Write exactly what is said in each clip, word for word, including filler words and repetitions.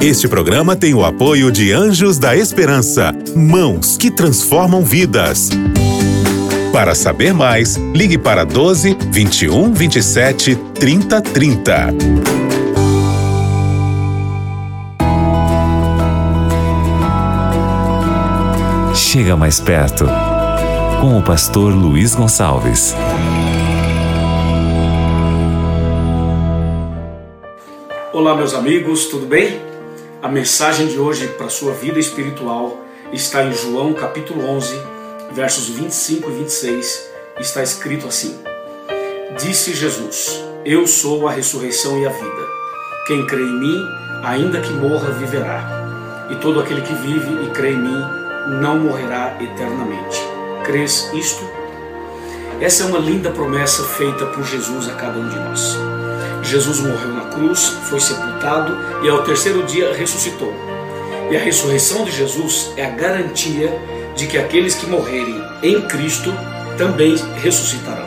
Este programa tem o apoio de Anjos da Esperança, mãos que transformam vidas. Para saber mais, ligue para doze, vinte e um, vinte e sete, trinta, trinta. Chega mais perto, com o pastor Luiz Gonçalves. Olá, meus amigos, tudo bem? A mensagem de hoje para a sua vida espiritual está em João capítulo onze, versos vinte e cinco e vinte e seis. Está escrito assim: Disse Jesus: Eu sou a ressurreição e a vida. Quem crê em mim, ainda que morra, viverá. E todo aquele que vive e crê em mim não morrerá eternamente. Crês isto? Essa é uma linda promessa feita por Jesus a cada um de nós. Jesus morreu na cruz, foi sepultado e ao terceiro dia ressuscitou. E a ressurreição de Jesus é a garantia de que aqueles que morrerem em Cristo também ressuscitarão.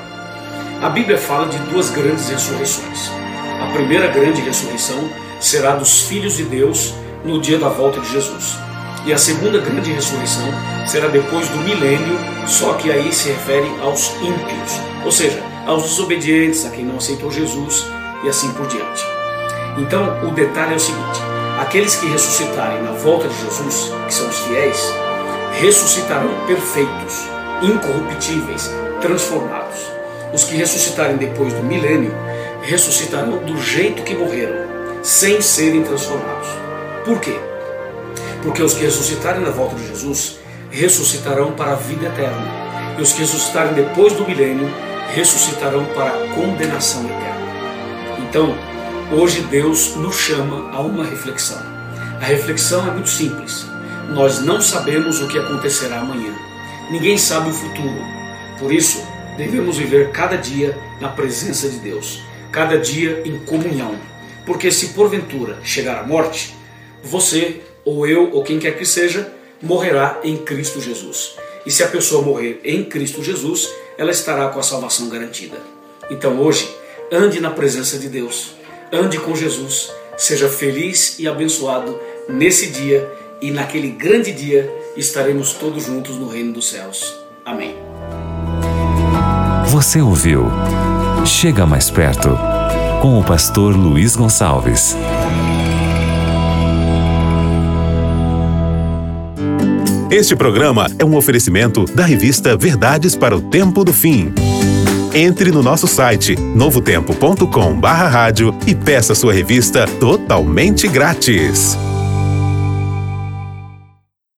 A Bíblia fala de duas grandes ressurreições. A primeira grande ressurreição será dos filhos de Deus no dia da volta de Jesus. E a segunda grande ressurreição será depois do milênio, só que aí se refere aos ímpios, ou seja, aos desobedientes, a quem não aceitou Jesus e assim por diante. Então o detalhe é o seguinte: aqueles que ressuscitarem na volta de Jesus, que são os fiéis, ressuscitarão perfeitos, incorruptíveis, transformados. Os que ressuscitarem depois do milênio ressuscitarão do jeito que morreram, sem serem transformados. Por quê? Porque os que ressuscitarem na volta de Jesus ressuscitarão para a vida eterna, e os que ressuscitarem depois do milênio ressuscitarão para a condenação eterna. Então, hoje Deus nos chama a uma reflexão. A reflexão é muito simples. Nós não sabemos o que acontecerá amanhã. Ninguém sabe o futuro. Por isso, devemos viver cada dia na presença de Deus, cada dia em comunhão. Porque se porventura chegar a morte, você, ou eu, ou quem quer que seja, morrerá em Cristo Jesus. E se a pessoa morrer em Cristo Jesus, ela estará com a salvação garantida. Então hoje, ande na presença de Deus, ande com Jesus, seja feliz e abençoado nesse dia, e naquele grande dia estaremos todos juntos no reino dos céus. Amém. Você ouviu Chega Mais Perto, com o pastor Luiz Gonçalves. Este programa é um oferecimento da revista Verdades para o Tempo do Fim. Entre no nosso site novo tempo ponto com barra rádio e peça sua revista totalmente grátis.